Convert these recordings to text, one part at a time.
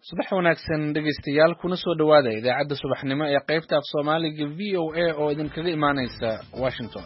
subax wanaagsan dhegaystayaal kuna soo dhawaada idaacadda subaxnimo ee qaybta af Soomaaliga VOA oo idinkaga imaanaysa Washington.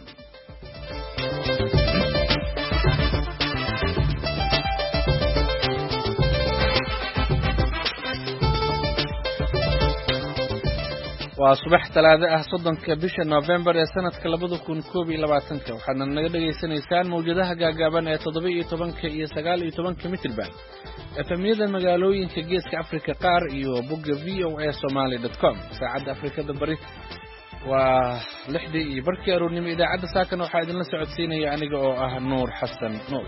waa subax talaado ah 3 bisha November ee sanadka 2021 waxaana naga dhageysanaysaan mawjadaha gaagaaban ee 17 iyo 19 mitirban efemiyada magaalooyinka geeska Afrika qaar iyo bogga voasomali.com saacadda Afrikada bari waa 6:00 iyo barkii aroornimo idaacadda saakan waxaa idinla socodsiinaya aniga oo ah Nuur Xasan Nuur.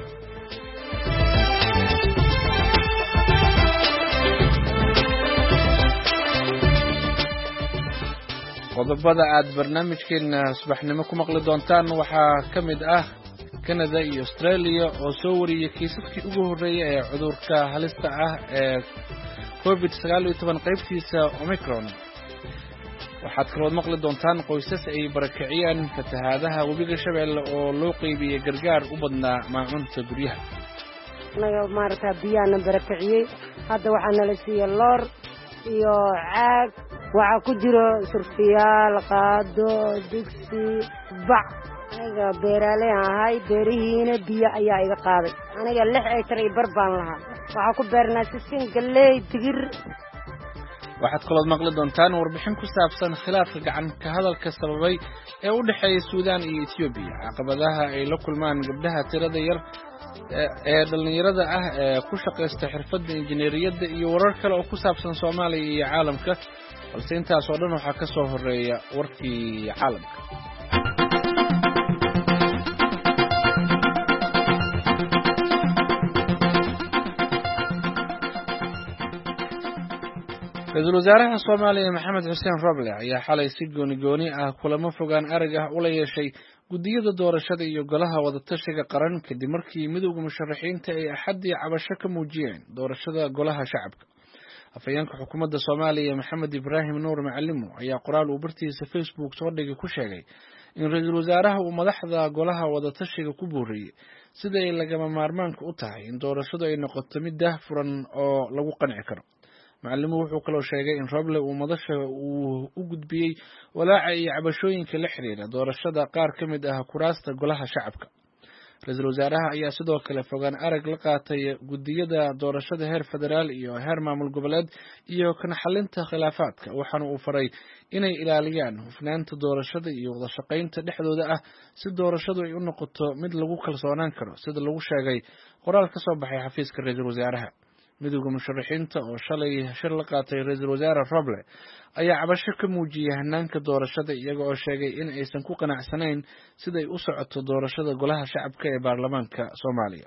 qodobada aad barnaamijkeena subaxnimo ku maqli doontaan waxaa ka mid ah Canada iyo Australia oo soo wariyay kiisaskii ugu horeeyay ee cudurka halista ah ee COVID-19 qaybtiisa Omicron. waxaad kaloo maqli doontaan qoysas ay barakiciyeen fatahaadaha webiga Shabeelle oo loo qaybiyay gargaar u badnaa maacunta guryaha. maarta biyana barakiciyay hadda waxaa nala siiyay loor iyo caag waxa ku jiro surfiyaal qaado digsi bac aniga beeraley ahay beerihiina biyo ayaa iga qaaday aniga 6 acre barbaan lahaa waxa ku beernaa sisin galey digir. waxaad kaloo maqli doontaan warbixin ku saabsan khilaafka gacan ka hadalka sababay ee u dhaxeeya Suudaan iyo Ethiopia caqabadaha ay la kulmaan gabdhaha tirada yar ee dhalinyarada ah ee ku shaqeysta xirfadda injineeriyadda iyo warar kale oo ku saabsan Soomaaliya iyo caalamka balse intaas oo dhan waxaa ka soo horeeya warkii caalamka. Ra'iisul Wasaaraha Soomaaliya Maxamed Xuseen Roble ayaa xalay si gooni ah kulamo fogaan arag ah u la yeeshay gudiyada doorashada iyo golaha wadatashiga qaran kadib markii midowga musharaxiinta ay axadii cabasho ka muujiyeen doorashada golaha shacabka. afayeenka xukuumadda Soomaaliya Maxamed Ibraahim Nuur Macalimo ayaa qoraal uu bartiisa Facebook soo dhigay ku sheegay in ra'iisul wasaaraha uu madaxda golaha wadatashiga ku booriyay sida ay lagama maarmaanka u tahay in doorashadu ay noqoto mid daahfuran oo lagu qanci karo. Macalimo wuxuu kaloo sheegay in Roble uu madasha uu u gudbiyay walaaca iyo cabashooyinka la xiriira doorashada qaar ka mid ah kuraasta golaha shacabka. ra'iisul wasaaraha ayaa sidoo kale fogaan arag la qaatay gudiyada doorashada heer federaal iyo heer maamul goboleed iyo kana xalinta khilaafaadka waxaana uu faray inay ilaaliyaan hufnaanta doorashada iyo wada shaqaynta dhexdooda ah si doorashadu ay u noqoto mid lagu kalsoonaan karo sida lagu sheegay qoraal ka soo baxay xafiiska ra'iisul wasaaraha. midowga musharaxiinta oo shalay shir la qaatay ra'iisul wasaare Roble ayaa cabasho ka muujiyay hanaanka doorashada iyaga oo sheegay in aysan ku qanacsanayn sida ay u socoto doorashada golaha shacabka ee baarlamaanka Soomaaliya.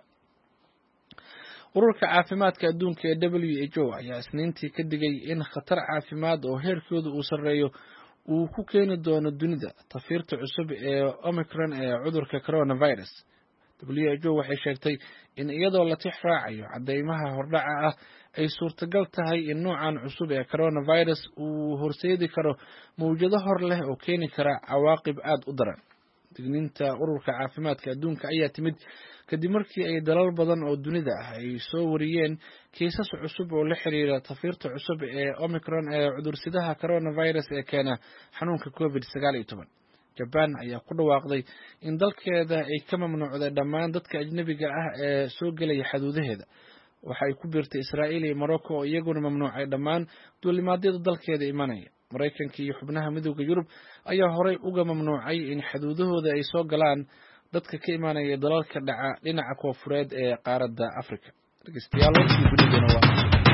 ururka caafimaadka adduunka ee WHO ayaa isniintii ka digay in khatar caafimaad oo heerkooda uu sareeyo uu ku keeni doono dunida tafiirta cusub ee Omicron ee cudurka coronavirus. WHO waxay sheegtay in iyadoo la tix raacayo cadeymaha hordhaca ah ay suurtagal tahay in noocan cusub ee coronavirus uu horseedi karo mawjado hor leh oo keeni kara cawaaqib aad u daran. digniinta ururka caafimaadka adduunka ayaa timid kadib markii ay dalal badan oo dunida ah ay soo wariyeen kiisas cusub oo la xiriira tafiirta cusub ee Omicron ee cudursidaha coronavirus ee keena xanuunka COVID-19. Japan ayaa ku dhawaaqday in dalkeeda ay ka mamnuucday dhammaan dadka ajnabiga ah ee soo galaya xuduudaheeda. waxa ay ku biirtay Israa'iil iyo Morocco oo iyaguna mamnuucay dhammaan duulimaadyada dalkeeda imanaya. Mareykanka iyo xubnaha midowga Yurub ayaa horey uga mamnuucay in xuduudahooda ay soo galaan dadka ka imanaya dalalka dhaca dhinaca koonfureed ee qaaradda Afrika. dhageystayaal warkii guddigeena waa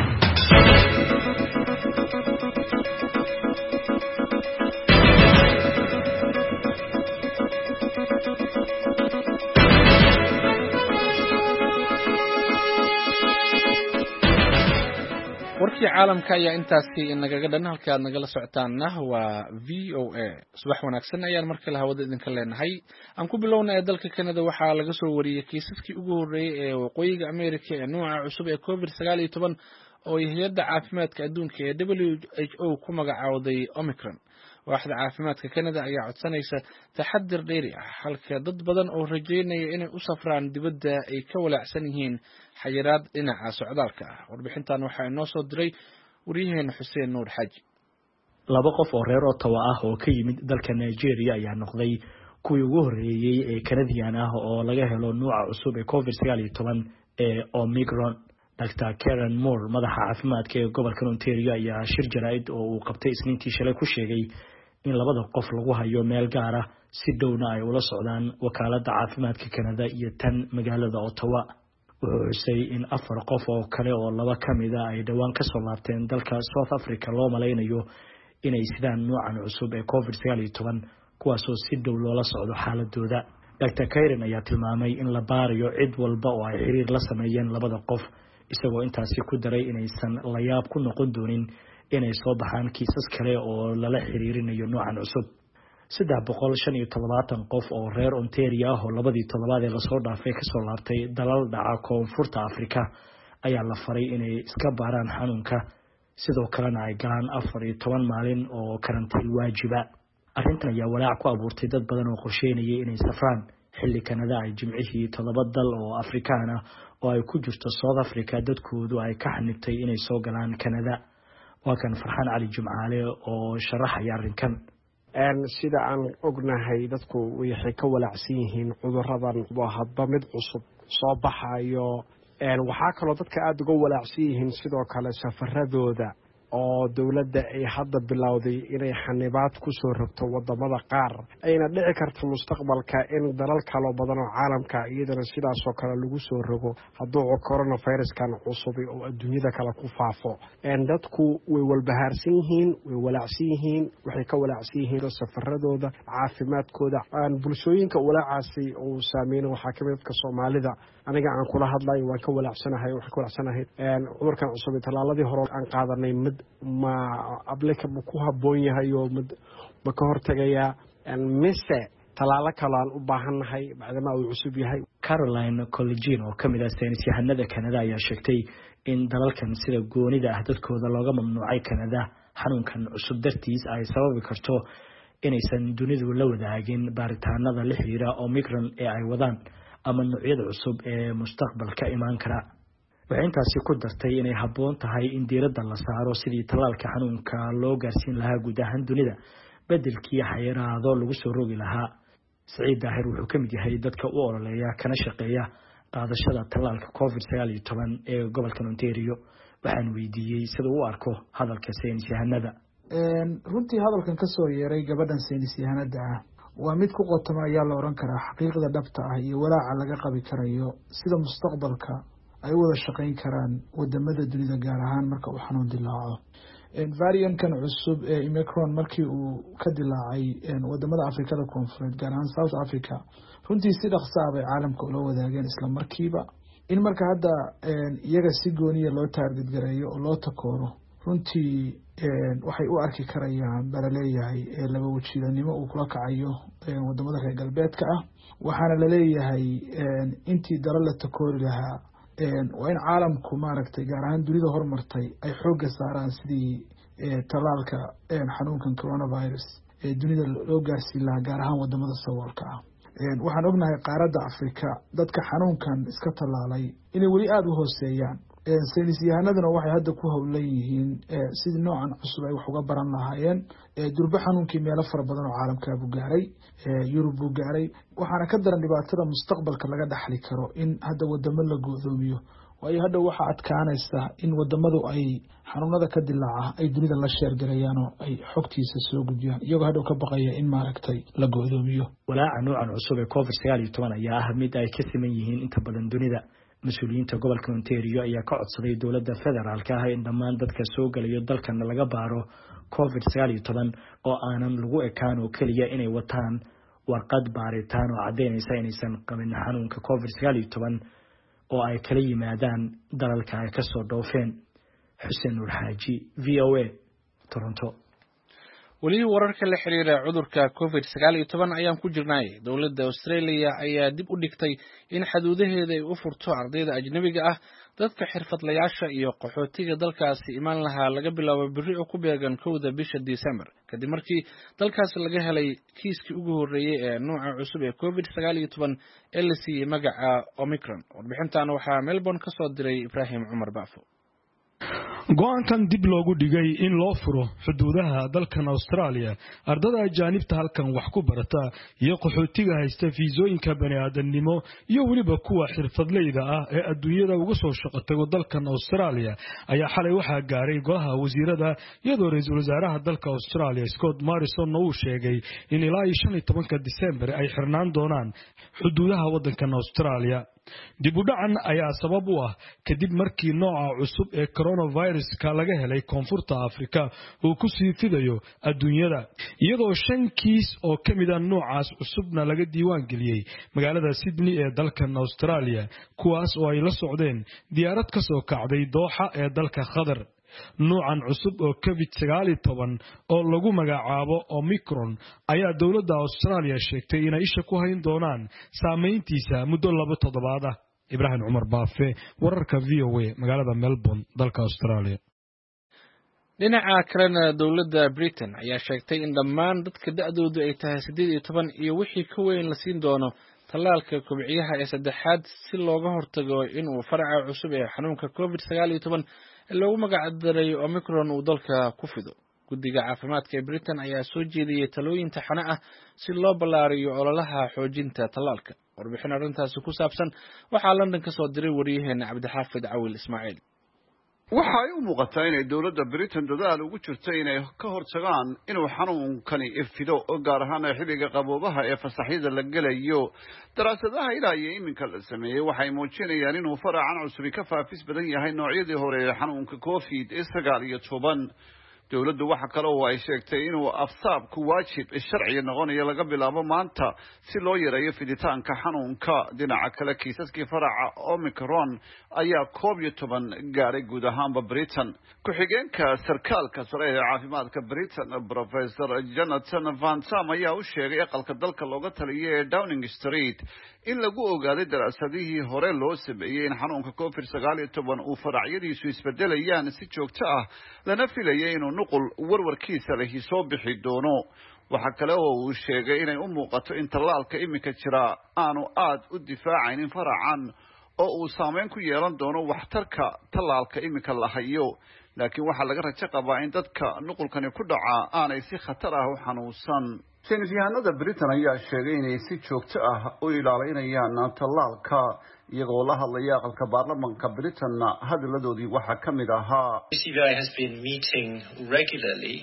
warkii caalamka ayaa intaasi inaga dhan halka aad nagala socotaanna waa VOA. subax wanaagsan ayaan markale hawada idinka leenahay. aan ku bilownay dalka Canada waxaa laga soo wariyay kiisaskii ugu horeeyay ee waqooyiga Amerika ee nooca cusub ee COVID-19 oo hay'adda caafimaadka adduunka ee WHO ku magacaawday Omicron. waaxda caafimaadka Canada ayaa codsanaysa taxadir dheeri ah halka dad badan oo rajeynaya inay u safraan dibadda ay ka walaacsan yihiin xayiraad dhinaca socdaalka ah. Warbixintan waxaa inoo soo diray waryaheena Xuseen Nuur Xaaji. laba qof oo reer Ottawa ah oo ka yimid dalka Nigeria ayaa noqday kuwii ugu horeeyay ee Canadian ah oo laga helo nooca cusub ee COVID-19 ee Omicron. Dr. Karen Moore, madaxa caafimaadka ee gobolka Ontario, ayaa shir jaraa'id oo uu qabtay Isniintii shalay ku sheegay in labada qof lagu hayo meel gaar ah si dhowna ay ula socdaan wakaaladda caafimaadka Canada iyo tan magaalada Ottawa. Wuxuu xusay in 4 qof oo kale oo laba ka mid ah ay dhawaan ka soo laabteen dalka South Africa loo malaynayo inay sidaan noocan cusub ee COVID-19 kuwaasoo si dhow loola socdo xaaladooda. Dr. Karen ayaa tilmaamay in la baarayo cid walba oo ay xiriir la sameeyeen labada qof, isagoo intaasi ku daray inaysan la yaab ku noqon doonin inay soo baxaan kiisas kale oo lala xiriirinayo noocan cusub. 375 qof oo reer Ontario ah oo labadii toddobaad ee lasoo dhaafay ka soo laabtay dalal dhaca Koonfurta Afrika ayaa la faray inay iska baaraan xanuunka, sidoo kalena ay galaan 14 maalin oo karantiin waajiba. Arrintan ayaa walaac ku abuurtay dad badan oo qorsheynayay inay safraan xilli Canada ay jimcihii 7 dal oo Afrikaan ah oo ay ku jirto South Africa dadkoodu ay ka xanibtay inay soo galaan Canada. Waa kan Farxaan Cali Jimcaale oo sharaxaya arrinkan. sida aan ognahay dadku waxay ka walaacsan yihiin cudurradan oo hadba mid cusub soo baxayo. waxaa kaloo dadka aad uga walaacsan yihiin sidoo kale safaradooda oo dawladda ay hadda bilowday inay xanibaad ku soo rogto wadamada qaar, ayna dhici karto mustaqbalka in dalal kale badan oo caalamka iyadana sidaas oo kale lagu soo rogo hadduu coronaviruskan cusub oo adduunyada kale ku faafo. dadku way walbahaarsan yihiin, way walaacsan yihiin, waxay ka walaacsan yihiin safaradooda, caafimaadkooda. bulshooyinka walaacaasi uu saameeyay waxaa kamid dadka Soomaalida. aniga aan kula hadlayo waan ka walaacsanahay cudurkan cusub talaaladii hore aan qaadanay mid ma applicable ku habboon yahay oo ma ka hortagaya mise talaalo kale aan u baahanahay maadaama uu cusub yahay. Caroline Collegian oo kamid ah saynis yahanada Canada ayaa sheegtay in dalalkan sida goonida ah dadkooda looga mamnuucay Canada xanuunkan cusub dartiis ay sababi karto inaysan dunidu la wadaagin baaritaanada la xiriira Omicron ee ay wadaan ama noocyada cusub ee mustaqbalka imaan kara. waxay intaasi ku dartay inay habboon tahay in diiradda la saaro sidii talaalka xanuunka loo gaarsiin lahaa guud ahaan dunida bedelkii xayiraado lagu soo rogi lahaa. Saciid Daahir wuxuu ka mid yahay dadka u ololeeya kana shaqeeya qaadashada talaalka COVID-19 ee gobolka Ontario. waxaan weydiiyey sida uu arko hadalka saynis yahanada. runtii hadalkan ka soo yeeray gabadhan saynis yahanada ah waa mid ku qotoma ayaa la oran karaa xaqiiqda dhabta ah iyo walaaca laga qabi karayo sida mustaqbalka ay wada shaqeyn karaan wadamada dunida gaar ahaan marka uu xanuun dilaaco. variantkan cusub ee Omicron markii uu ka dilaacay wadamada Afrikada Koonfureed gaar ahaan South Africa runtii si dhaqso ah bay caalamka ula wadaageen isla markiiba. in marka hadda iyaga si gooniya loo target gareeyo oo loo takooro runtii waxay u arki karayaan baraleeyahay laba wajiilanimo uu kula kacayo wadamada reer galbeedka ah. waxaana la leeyahay intii dalal la takoori lahaa waa in caalamku maaragtay gaar ahaan dunida horumartay ay xoogga saaraan sidii talaalka xanuunkan coronavirus ee dunida loo gaarsiin lahaa gaar ahaan wadamada saboolka ah. waxaan ognahay qaaradda Afrika dadka xanuunkan iska talaalay inay weli aada u hooseeyaan. saynis yahanaduna waxay hadda ku howlan yihiin sidii noocan cusub ay wax uga baran lahaayeen. durba xanuunkii meelo fara badan oo caalamka buu gaaray, Yurub buu gaaray. waxaana ka daran dhibaatada mustaqbalka laga dhaxli karo in hadda wadamo la go'doomiyo, waayo hadda waxaa adkaanaysa in wadamadu ay xanuunada ka dilaaca ay dunida la sheergalayaan oo ay xogtiisa soo gudbiyaan iyagoo hadhow ka baqaya in maaragtay la go'doomiyo. walaaca noocan cusub ee COVID-19 ayaa ah mid ay ka siman yihiin inta badan dunida. mas-uuliyiinta gobolka Ontario ayaa ka codsaday dowladda federaalka ah in dhammaan dadka soo galayo dalkan laga baaro COVID-19 oo aanan lagu ekaan oo keliya inay wataan warqad baaritaan oo caddeynaysa inaysan qabin xanuunka COVID-19 oo ay kala yimaadaan dalalka ay ka soo dhoofeen. Xuseen Nuur Xaaji, VOA, Toronto. weli wararka la xiriira cudurka COVID-19 ayaan ku jirnay. Dowladda Australia ayaa dib u dhigtay in xuduudaheeda ay u furto ardayda ajnabiga ah dadka xirfadlayaasha iyo qaxootiga dalkaasi imaan lahaa laga bilaabo berri oo ku beegan 1 bisha December kadib markii dalkaasi laga helay kiiskii ugu horeeyay ee nooca cusub ee COVID-19 ee la siiyay magaca Omicron. Warbixintan waxaa Melbourne ka soo diray Ibrahim Umar Baafo. go'aankan dib loogu dhigay in loo furo xuduudaha dalkan Australia ardada ajaanibta halkan wax ku barata iyo qaxootiga haysta fiisooyinka bani'aadanimo iyo waliba kuwa xirfadleyda ah ee adduunyada uga soo shaqo tago dalkan Australia ayaa xalay waxa gaaray golaha wasiirada iyadoo ra'iisul wasaaraha dalka Australia Scott Morrison uu sheegay in ilaa 15 December ay xirnaan doonaan xuduudaha wadankan Australia. dib u dhacan ayaa sabab u ah kadib markii nooca cusub ee coronavirus-ka laga helay koonfurta Afrika uu ku sii fidayo adduunyada iyadoo 5 kiis oo kamid ah noocaas cusubna laga diiwaan geliyay magaalada Sydney ee dalkan Australia kuwaas oo ay la socdeen diyaarad ka soo kacday Doha ee dalka Qatar. noocan cusub oo COVID-19 oo lagu magacaabo Omicron ayaa dawladda Australia sheegtay inay isha ku hayn doonaan saameyntiisa muddo 2 toddobaad ah. Ibrahim Umar Baafe, wararka VOA, magaalada Melbourne, dalka Australia. dhinaca kalena dawladda Britain ayaa sheegtay in dhammaan dadka da'doodu ay tahay 18 iyo wixii ka weyn la siin doono tallaalka kobciyaha ee saddexaad si looga hortago in uu faraca cusub ee xanuunka COVID-19 loogu magac daray Omicron uu dalka ku fido. Guddiga caafimaadka ee Britain ayaa soo jeediyay talooyin taxane ah si loo ballaariyo ololaha xoojinta tallaalka. Warbixin arrintaasi ku saabsan waxaa London ka soo diray wariyaheena Cabdixaafid Cawil Ismaaciil. waxa ay u muuqataa inay dawladda Britain dadaal ugu jirto inay ka hortagaan inuu xanuunkani fido gaar ahaan xilliga qaboobaha ee fasaxyada la gelayo. daraasadaha ilaa iyo iminka la sameeyay waxay muujinayaan inuu faracan cusub ka faafis badan yahay noocyadii hore ee xanuunka COVID-19. dawladdu waxa kale oo ay sheegtay inuu afsaabku waajib sharci noqonayo laga bilaabo maanta si loo yareeyo fiditaanka xanuunka. dhinaca kale kiisaskii faraca Omicron ayaa 11 gaaray guud ahaanba Britain. ku-xigeenka sarkaalka sare ee caafimaadka Britain Professor Jonathan Van Tam ayaa u sheegay aqalka dalka looga taliyay ee Downing Street in lagu ogaaday daraasadihii hore loo sameeyay in xanuunka COVID-19 uu faracyadiisu isbedelayaan si joogto ah lana filayay inuu nuqul warwarkiisa leh soo bixi doono. waxa kale oo uu sheegay inay u muuqato in tallaalka iminka jira aanu aad u difaacaynin faracan oo uu saameyn ku yeelan doono waxtarka tallaalka iminka la hayo. laakiin waxaa laga rajo qabaa in dadka nuqulkani ku dhaca aanay si khatar ah u xanuunsan. saynisyahanada Britain ayaa sheegay inay si joogto ah u ilaalinayaan tallaalka iyagoo la hadlaya aqalka baarlamaanka Britain. hadalladoodii waxaa ka mid ahaa CBI has been meeting regularly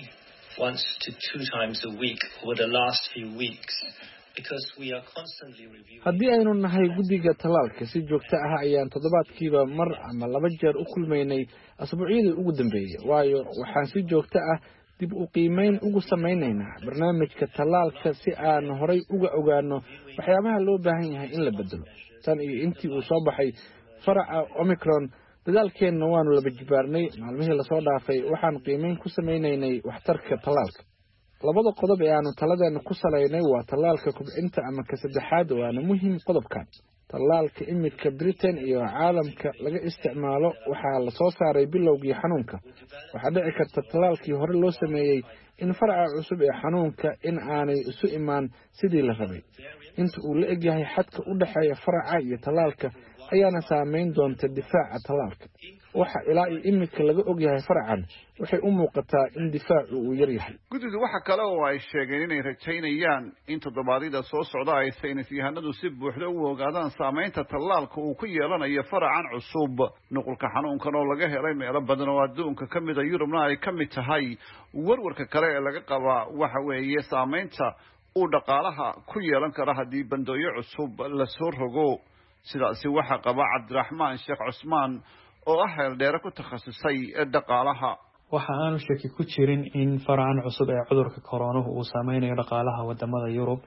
1 to 2 times a week over the last few weeks because we are constantly reviewing. haddii aynu nahay guddiga tallaalka si joogto ah ayaan toddobaadkiiba mar ama 2 jeer u kulmaynay asbuucyadii ugu dambeeyay waayo waxaan si joogto ah dib u qiimeyn ugu sameynaynaa barnaamijka tallaalka si aan horay uga ogaano waxyaabaha loo baahan yahay in la bedelo. tan iyo intii uu soo baxay faraca Omicron dadaalkeenna waanu laba jibaarnay. maalmihii la soo dhaafay waxaan qiimeyn ku sameynaynay waxtarka tallaalka. labada qodob ee aanu taladeena ku saleynay waa tallaalka kubcinta ama ka saddexaad waana muhiim qodobkan. tallaalka imika Britain iyo caalamka laga isticmaalo waxaa la soo saaray bilowgii xanuunka. waxaa dhici karta tallaalkii hore loo sameeyay in faraca cusub ee xanuunka in aanay isu imaan sidii la rabay. inta uu la eg yahay xadka u dhaxeeya faraca iyo tallaalka ayaana saameyn doonta difaaca tallaalka. waxa ilaa imika laga og yahay faracan waxay u muuqataa in difaacu uu yar yahay. guddidu waxa kale oo ay sheegeen inay rajaynayaan in toddobaadida soo socda ay saynisyahanadu si buuxda u ogaadaan saameynta tallaalka uu ku yeelanayo faracan cusub. nuqulka xanuunkan oo laga helay meelo badan oo adduunka ka mid a Yurubna ay ka mid tahay. warwarka kale ee laga qabaa waxa weeye saameynta uu dhaqaalaha ku yeelan kara haddii bandooyo cusub la soo rogo. sidaasi waxa qaba Cabdiraxmaan Sheekh Cusmaan oo ah heeldheere ku takhasusay dhaqaalaha. waxa aanu shaki ku jirin in faracan cusub ee cudurka corona uu saameynayo dhaqaalaha wadamada Yurub.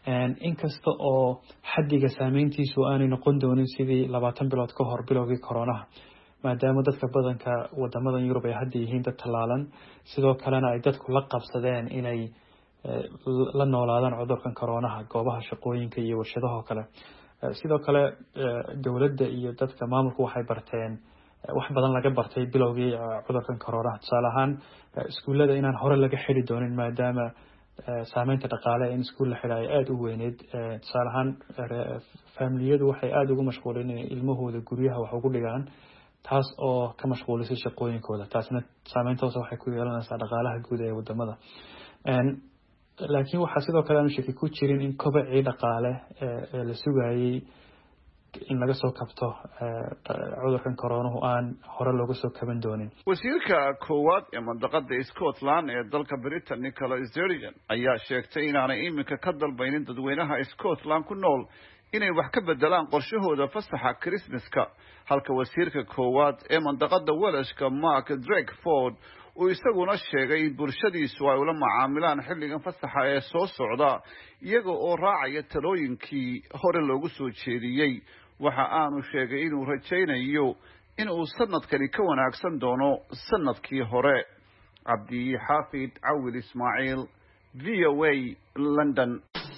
inkasta oo xaddiga saameyntiisu aanay noqon doonin sidii 20 bilood ka hor bilowgii corona maadaama dadka badanka wadamada Yurub ay hadda yihiin dad talaalan sidoo kalena ay dadku la qabsadeen inay la noolaadaan cudurkan corona goobaha shaqooyinka iyo warshadaha kale. sidoo kale dowladda iyo dadka maamulku waxay barteen wax badan laga bartay bilowgii cudurkan corona tusaale ahaan iskuullada inaan hore laga xiri doonin maadaama saameynta dhaqaale in iskuul la xidhay aada u weyneyd tusaale ahaan faamiliyadu waxay aada ugu mashquuleen inay ilmahooda guryaha wax ugu dhigaan taas oo ka mashquulisay shaqooyinkooda taasna saameynta hoose waxay ku yeelanaysaa dhaqaalaha guud ee wadamada laakiin waxaa sidoo kale aanu shaki ku jirin in kobacii dhaqaale ee la sugayay in laga soo kabto cudurkan coronahu aan hore looga soo kaban doonin wasiirka koowaad ee mandaqada Scotland ee dalka Britain Nicola Sturgeon ayaa sheegtay inaanay iminka ka dalbaynin dadweynaha Scotland ku nool inay wax ka bedelaan qorshahooda fasaxa Christmaska halka wasiirka koowaad ee mandaqada Welshka Mark Drakeford uu isaguna sheegay in bulshadiisu ay ula macaamilaan xilligan fasaxa ee soo socda iyaga oo raacaya talooyinkii hore loogu soo jeediyay waxa aanu sheegay inuu rajaynayo in uu sanadkani ka wanaagsan doono sanadkii hore Cabdi Xaafid Awil Ismaaciil VOA London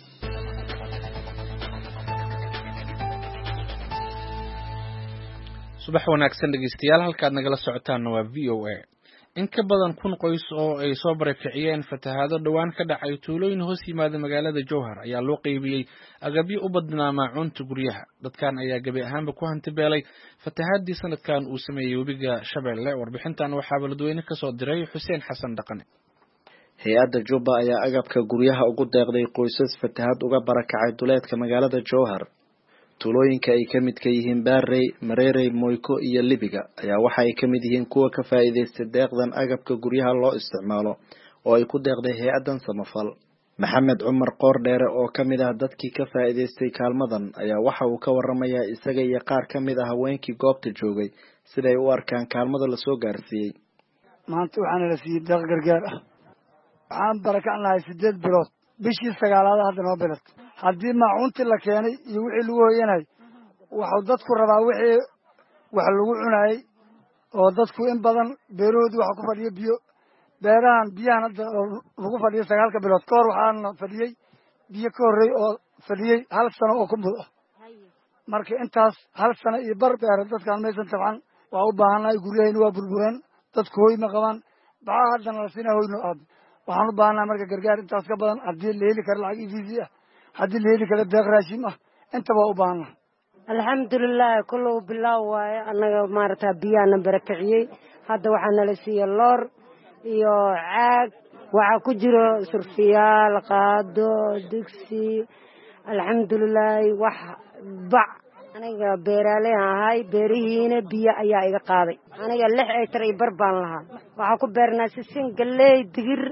subax wanaagsan dhegeystayaal halkaad nagala socotaan waa VOA in ka badan 1,000 qoys oo ay soo barakiciyeen fatahaado dhawaan ka dhacay tuulooyin hoos yimaada magaalada Jowhar ayaa loo qaybiyay agabyo u badnaa maacunta guryaha dadkan ayaa gabi ahaanba ku hantibeelay fatahaadii sanadkan uu sameeyay webiga Shabeelle warbixintan waxaa baladweyne ka soo diray Xuseen Xasan Dhaqane hay-adda Jubba ayaa agabka guryaha ugu deeqday qoysas fatahaad uga barakacay duleedka magaalada Jowhar tuulooyinka ay ka mid ka yihiin Baarey, Mareerey, Moyko iyo Libiga ayaa waxa ay ka mid yihiin kuwa ka faa'iideystay deeqdan agabka guryaha loo isticmaalo oo ay ku deeqday hay-addan samafal Maxamed Cumar Qoordheere oo ka mid ah dadkii ka faa'iideystay kaalmadan ayaa waxa uu ka warramayaa isaga iyo qaar ka mid ah haweenkii goobta joogay siday u arkaan kaalmada la soo gaarsiiyay maanta waxaan la siiyay deeq gargaar ah waxaan barakacnahay 8 bilood bishii 9aad hadda noo bilat haddii maacunti la keenay iyo wixii lagu hoyanay waxuu dadku rabaa wixii wax lagu cunayay oo dadku in badan beerahoodii waxa ku fadhiya biyo beerahan biyahan hadda lagu fadhiyo 9 bilood ka hor waxaana fadhiyey biyo ka horreey oo fadhiyey 1 sano oo ku mud ah marka intaas 1 sano iyo bar beera dadkaan meeshan tabcan waa u baahanahay guryahayna waa burbureen dadku hoy ma qabaan baxa haddana la siinaa hoyno aad waxaan u baahanahay marka gargaar intaas ka badan haddii la heli karo lacag ifiisi ah haddii la heli karo deeq raashin ah intaba u baahanahay alxamdulilah kullu bilaaw waaye annaga maaragtaa biyaana barakiciyey hadda waxaa nala siiyey loor iyo caag waxaa ku jiro surfiyaal qaado digsi alxamdulilah wax bac aniga beeraaley ahay beerihiina biyo ayaa iga qaaday aniga 6 acre bar baan lahaa waxaa ku beernaa sisin galley digir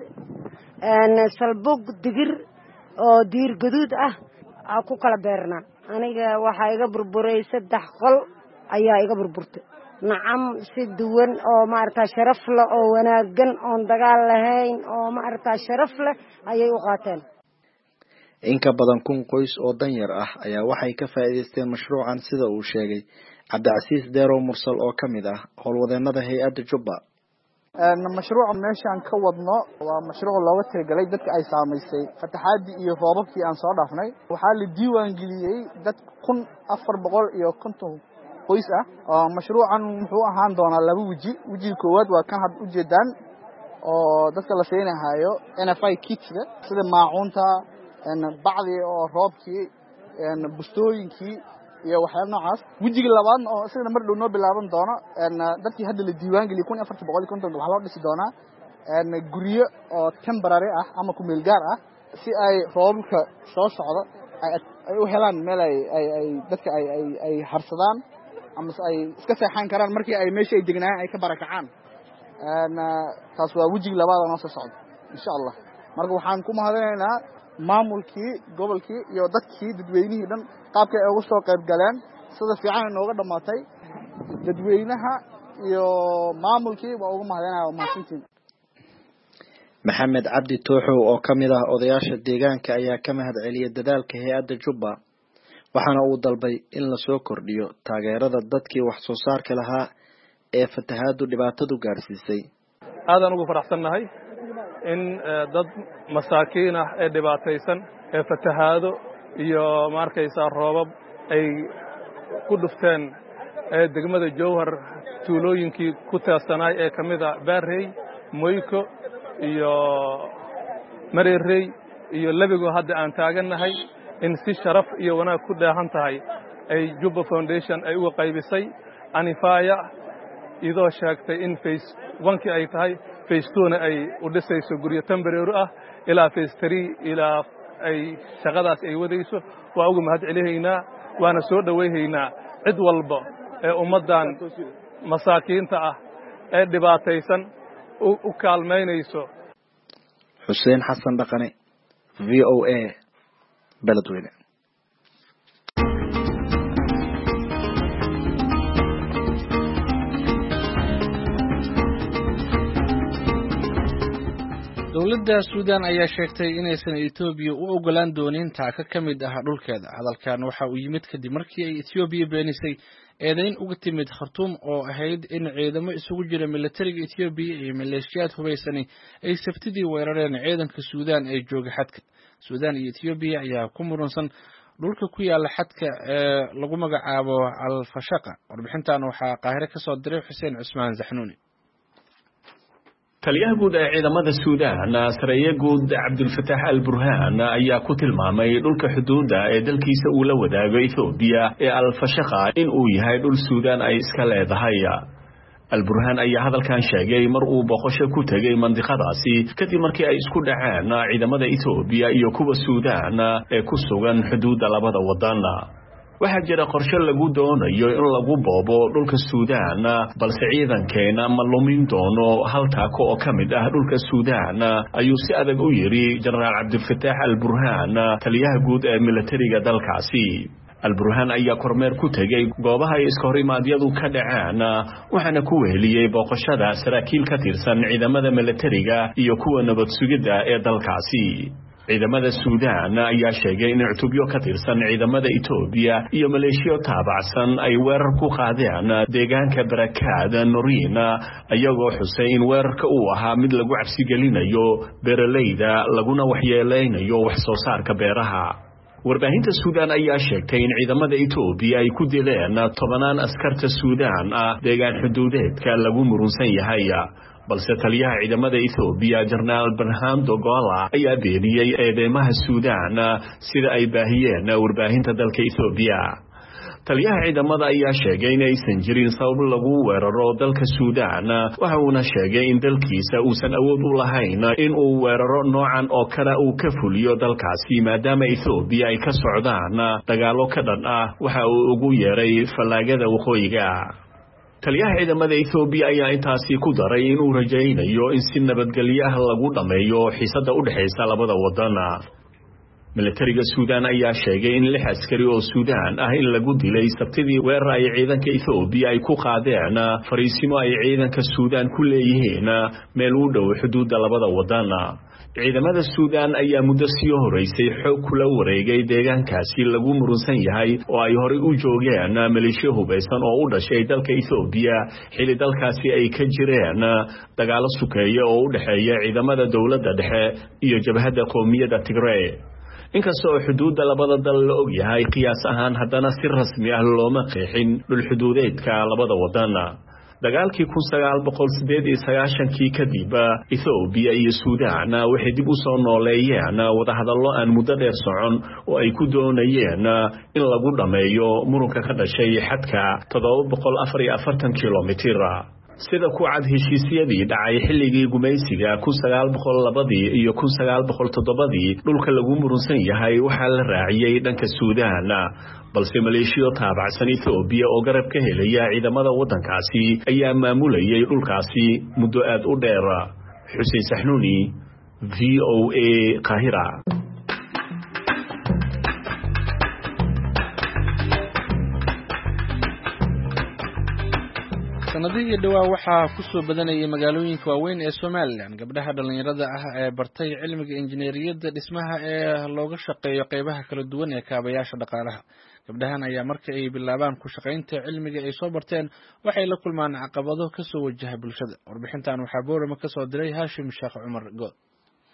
salbug digir oo diir gaduud ah aa ku kala beernaa aniga waxaa iga burburay 3 qol ayaa iga burburtay nacam si duwan oo maaragtaa sharaf leh oo wanaaggan oon dagaal lahayn oo maaragtaa sharaf leh ayay u qaateen in ka badan 1,000 qoys oo danyar ah ayaa waxay ka faa'iideysteen mashruucan sida uu sheegay Cabdicasiis Deerow Mursal oo ka mid ah howlwadeennada hay-adda Jubba mashruuca meeshaan ka wadno waa mashruuc looga talagalay dadka ay saamaysay fatahaadii iyo roobabkii aan soo dhaafnay waxaa la diiwaan geliyay dad 1450 qoys ah oo mashruucan wuxuu ahaan doonaa 2 waji wajiga koowaad waa kan had u jeedaan oo dadka la siinayo NFI kits sida maacunta bacdi oo roobkii bustooyinkii iyo waxyaabo noocaas wajiga labaad oo sidana mar dhow noo bilaaban doono dadkii hadda la diiwaan geliyay 1450 waxa loo dhisi doonaa guryo oo temporary ah ama ku meel gaar ah si ay roobka soo socdo ay u helaan meel ay dadka ay harsadaan ama ay iska seexan karaan markii ay meesha ay deganayaan ay ka barakacaan taas waa wajiga labaad oo noo soo socdo insha Allah marka waxaan ku mahadinaynaa maamulkii gobolkii iyo dadkii dadweynihii dhan qaabka ay ugu soo qayb galeen sida fiican inooga dhamaatay dadweynaha iyo maamulkii waa ugu mahadinayaa mahadsantiin Maxamed Cabdi Tooxow oo ka mid ah odayaasha deegaanka ayaa ka mahad celiyay dadaalka hay-adda Jubba waxaana uu dalbay in la soo kordhiyo taageerada dadkii wax soo saarka lahaa ee fatahaadu dhibaatadu gaarsiisay aadan ugu faraxsanahay in dad masaakiin ah ee dhibaataysan ee fatahaado iyo markaysa roobab ay ku dhufteen degmada Jowhar tuulooyinkii ku teersanaay ee ka mid ah Baarey, Moyko iyo Mareerey iyo Labigo hadda aan taagannahay in si sharaf iyo wanaag ku dheehan tahay ay Jubba Foundation ay uga qaybisay Anifaya idoo sheegtay in phase 1 ay tahay phase 2 ay u dhisayso guryo temporary ah ilaa phase 3 ilaa ay shaqadaas ay wadayso waa ugu mahad celihaynaa waana soo dhawayhaynaa cid walba ee ummadan masaakiinta ah ee dhibaataysan u kaalmaynayso. Xuseen Xasan Dhaqane, VOA, Beledweyne. dowladda Suudaan ayaa sheegtay inaysan Itoobiya u ogolaan doonin taaka ka mid ah dhulkeeda. Hadalkan waxa uu yimid kadib markii ay Itoobiya beenisay eedayn uga timid Khartoum oo ahayd in ciidamo isugu jira militariga Itoobiya iyo maleeshiyaad hubaysan ay Sabtidii weerareen ciidanka Suudaan ee jooga xadka. Suudaan iyo Itoobiya ayaa ku muransan dhulka ku yaala xadka ee lagu magacaabo Al-Fashaqa. Warbixintan waxaa Qaahire ka soo diray Xuseen Cusmaan Zaxnuuni. taliyaha guud ee ciidamada Suudaan Saraakiil guud Cabdulfataax Al-Burhaan ayaa ku tilmaamay dhulka xuduudda ee dalkiisa uu la wadaago Itoobiya ee Al-Fashaqa in uu yahay dhul Suudaan ay iska leedahay. Al-Burhaan ayaa hadalkan sheegay mar uu boqosho ku tagay mandiqadaasi kadib markii ay isku dhaceen ciidamada Itoobiya iyo kuwa Suudaan ee ku sugan xuduudda labada wadan. waxaa jira qorshe lagu doonayo in lagu boobo dhulka Suudaan balse ciidankeena ma lumin doono hal taako oo ka mid ah dhulka Suudaan ayuu si adag u yiri Generaal Cabdulfataax Al-Burhaan taliyaha guud ee militariga dalkaasi. Al-Burhaan ayaa kormeer ku tagay goobaha ay iska horimaadyadu ka dhaceen waxaana ku weheliyay booqashada saraakiil ka tirsan ciidamada militariga iyo kuwa nabad sugidda ee dalkaasi. ciidamada Suudaan ayaa sheegay in cutubyo ka tirsan ciidamada Itoobiya iyo maleeshiyo taabacsan ay weerar ku qaadeen deegaanka Barakaad Noriina ayagoo xusay in weerarka uu ahaa mid lagu cabsi gelinayo beeralayda laguna waxyeeleynayo wax soo saarka beeraha. warbaahinta Suudaan ayaa sheegtay in ciidamada Itoobiya ay ku dileen 10 askarta Suudaan deegaan xuduudeedka lagu murunsan yahay. balse taliyaha ciidamada Itoobiya Generaal Burhaan Dogola ayaa beeniyay eedeymaha Suudaan sida ay baahiyeen warbaahinta dalka Itoobiya. taliyaha ciidamada ayaa sheegay in aysan jirin sabab lagu weeraro dalka Suudaan waxa uuna sheegay in dalkiisa uusan awood u lahayn in uu weeraro noocan oo kale uu ka fuliyo dalkaasi maadaama Itoobiya ay ka socdaan dagaalo ka dhan ah waxa uu ugu yeeray falaagada waqooyiga. taliyaha ciidamada Itoobiya ayaa intaasi ku daray in uu rajaynayo in si nabadgelyo ah lagu dhameeyo xiisadda u dhaxaysa labada wadan. militariga Suudaan ayaa sheegay in 6 askari oo Suudaan ah in lagu dilay Sabtidii weerar ay ciidanka Itoobiya ay ku qaadeen fariisimo ay ciidanka Suudaan ku leeyihiin meel u dhow xuduudda labada wadan. ciidamada Suudaan ayaa muddo sii horeysay xoog kula wareegay deegaankaasi lagu murunsan yahay oo ay hore u joogeen maleeshiyo hubeysan oo u dhashay dalka Itoobiya xilli dalkaasi ay ka jireen dagaalo sukeeya oo u dhaxeeya ciidamada dawladda dhexe iyo jabhadda qowmiyadda Tigray. inkastoo xuduudda labada dal la og yahay qiyaas ahaan haddana si rasmi ah looma qeexin dhul xuduudeedka labada wadan. dagaalkii 1998 kadib Itoobiya iyo Suudaan waxay dib u soo nooleeyeen wadahadallo aan muddo dheer socon oo ay ku doonayeen in lagu dhameeyo muranka ka dhashay xadka 744 kilomitir. sida ku cad heshiisyadii dhacay xilligii gumaysiga 1902 iyo 1907 dhulka lagu murunsan yahay waxa la raaciyay dhanka Suudaan balse maleeshiyo taabacsan Itoobiya oo garab ka helaya ciidamada wadankaasi ayaa maamulayay dhulkaasi muddo aad u dheer. Xuseen Saxnuuni, VOA, Qaahira. sanadihii dhawaa waxaa ku soo badanayay magaalooyinka waaweyn ee Soomaaliland gabdhaha dhalinyarada ah ee bartay cilmiga injineeriyadda dhismaha ee looga shaqeeyo qaybaha kala duwan ee kaabayaasha dhaqaalaha. gabdhahan ayaa markii ay bilaabaan ku shaqaynta cilmiga ay soo barteen waxay la kulmaan caqabado ka soo wajaha bulshada. warbixintan waxaa Boorama ka soo diray Haashim Sheekh Cumar Good.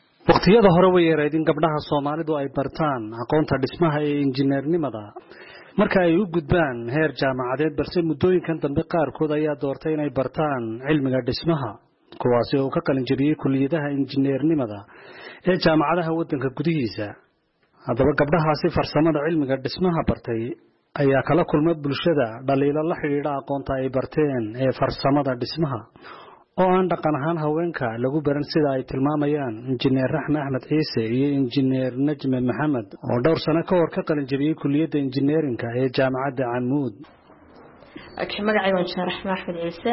waqtiyada hore way yareed in gabdhaha Soomaalidu ay bartaan aqoonta dhismaha ee injineernimada marka ay u gudbaan heer jaamacadeed balse muddooyinkan dambe qaarkood ayaa doortay inay bartaan cilmiga dhismaha kuwaasi oo ka qalin jabiyey kulliyadaha injineernimada ee jaamacadaha waddanka gudihiisa haddaba gabdhahaasi farsamada cilmiga dhismaha bartay ayaa kala kulmay bulshada dhaliilo la xidhiidha aqoonta ay barteen ee farsamada dhismaha oo aan dhaqan ahaan haweenka lagu baran sida ay tilmaamayaan injineer raxme axmed ciise iyo injineer najme maxamed oo dhowr sano ka hor ka qalin jabiyey kulliyadda injineerinka ee jaamacadda camuud magacayga injineer raxme axmed ciise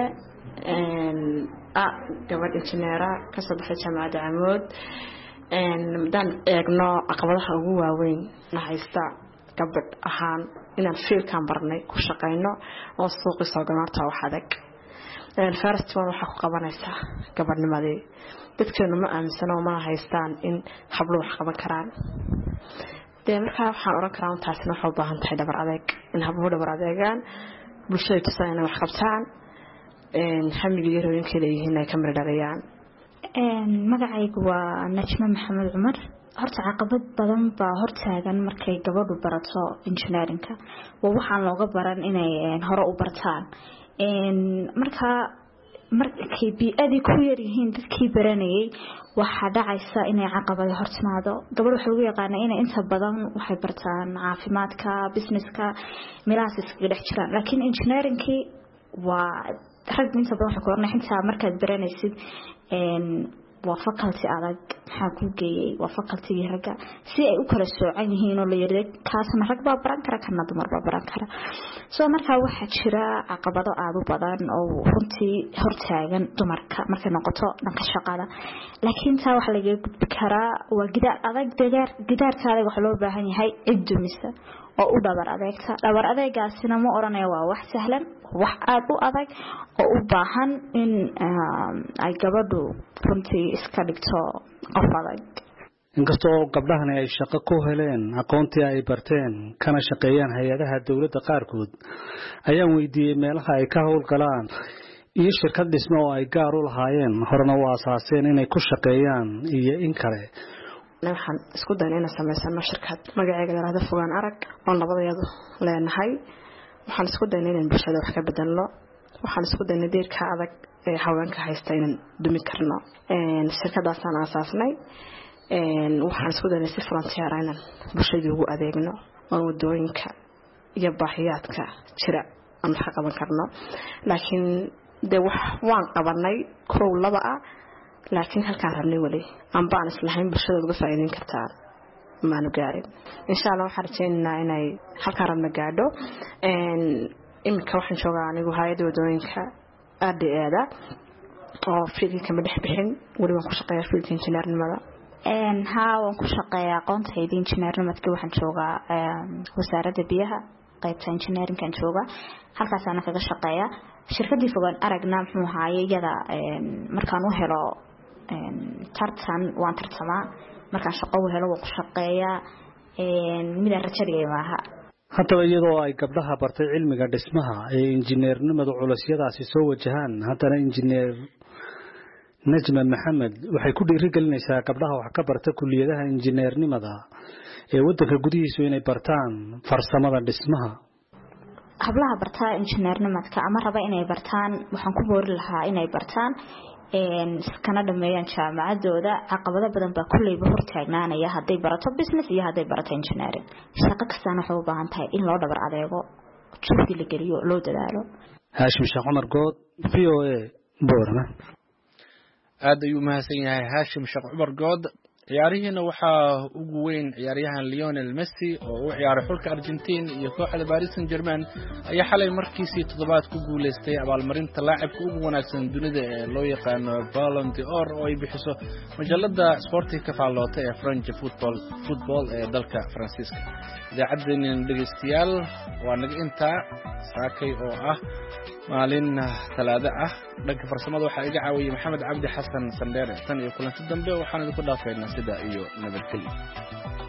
gabadh injineera ka soo baxday jaamacadda camuud haddaan eegno caqabadaha ugu waaweyn na haysta gabadh ahaan inaan fiilkaan barnay ku shaqayno oo suuqii soo gamarta wax adag first one waxaa ku qabanaysaa gabadhnimadii dadkeenu ma aaminsano mana haystaan in hablo wax qaban karaan dee markaa waxaan oran karaa taasina waxay u baahan tahay dhabar adeeg in habluhu dhabar adeegaan bulshada tusaan inay wax qabtaan hamigii rooyinkay leeyihiin ay ka mira dhaliyaan magacaygu waa najme maxamed cumar horta caqabad badan baa hortaagan markay gabadhu barato engineerinka waa waxaan looga baran inay hore u bartaan markay bii'adii ku yaryihiin dadkii baranayay waxaa dhacaysa inay caqabado hortimaado gabadh waxaa lagu yaqaana inay inta badan waxay bartaan caafimaadka businesska meelahaas iskaga dhex jiraan laakiin engineeringkii waa rag inta badan waxay ku ornay xitaa markaad baranaysid waa faculty adag maxaa ku geeyay waa faculty ragga si ay u kala soocan yihiin oo la yiraahdo kaasna rag baa baran kara kana dumar baa baran kara soo markaa waxaa jira caqabado aad u badan oo runtii hortaagan dumarka markay noqoto dhanka shaqada laakiin taa waxa laga gudbi karaa waa gidaar adag gidaarka adag waxa loo baahan yahay cid dumisa oo u dhabar adeegaasina ma oranayo waa wax sahlan wax aad u adag oo u baahan in ay gabadhu runtii iska dhigto qof adag inkastoo gabdhahani ay shaqo ku heleen aqoontii ay barteen kana shaqeeyaan hay-adaha dowladda qaarkood ayaan weydiiyey meelaha ay ka howlgalaan iyo shirkad dhismo oo ay gaar u lahaayeen horena u asaaseen inay ku shaqeeyaan iyo in kale waxaan isku daynay inaan samaysano shirkad magaceega la yiraahdo fogaan arag oo labadayadu leenahay waxaan isku daynay inaan bulshada wax ka bedelno waxaan isku daynay deerka adag ee haweenka haysta inaan dumi karno shirkadaasaan aasaasnay waxaan isku daynay si frontier inaan bulshada ugu adeegno oo wadooyinka iyo baahiyaadka jira aan wax ka qaban karno laakiin de waan qabanay kow laba ah laakiin halkaan rabnay wali aan baan islahayn bulshada uga faa'iideyn kartaa maanu gaarin insha Allah waxaan rajaynaynaa inay halkaan rabna gaadho imika waxaan joogaa anigu hay'adda wadooyinka ADA oo fiilka kama dhex bixin wali waan ku shaqeeyaa fiilka injineernimada waan ku shaqeeyaa aqoonta injineernimada waxaan joogaa wasaaradda biyaha qaybta engineeringkan jooga halkaas aan kaga shaqeeyaa shirkadii fogaan aragna muxuu ahaayay iyada markaan u helo tartan waan tartamaa markaan shaqo u helo waan ku shaqeeyaa mid rajadii maaha haddaba iyadoo ay gabdhaha bartay cilmiga dhismaha ee injineernimadu culusyadaasi soo wajahaan haddana injineer najme maxamed waxay ku dhiirigelinaysaa gabdhaha wax ka barta kulliyadaha injineernimada ee waddanka gudihiisu inay bartaan farsamada dhismaha hablaha bartaa injineernimadka ama raba inay bartaan waxaan ku boori lahaa inay bartaan kana dhameeyaan jaamacadooda caqabado badan baa kulleyba hortaagnaanaya hadday barato business iyo hadday barato engineering shaqo kastana waxay u baahan tahay in loo dhabar adeego juhdi la geliyo loo dadaalo haashim sheekh cumar good VOA Boorama aad ayuu mahadsan yahay haashim sheekh cumar good ciyaarihiina waxaa ugu weyn ciyaaryahan Lionel Messi oo u ciyaaray xulka Argentina iyo kooxda Paris Saint-Germain ayaa xalay markiisii toddobaad ku guuleystay abaalmarinta laacibka ugu wanaagsan dunida ee loo yaqaan Ballon d'Or oo ay bixiso majalada sportiga ka faallota ee French football ee dalka Faransiiska idaacadeenna dhageystayaal waa naga intaa saakay oo ah maalin talaado ah dhanka farsamada waxaa iga caawiyay Maxamed Cabdi Xasan Sandere tan iyo kulanti dambe waxaan idinku dhaafeynaa sida iyo nabadgelyo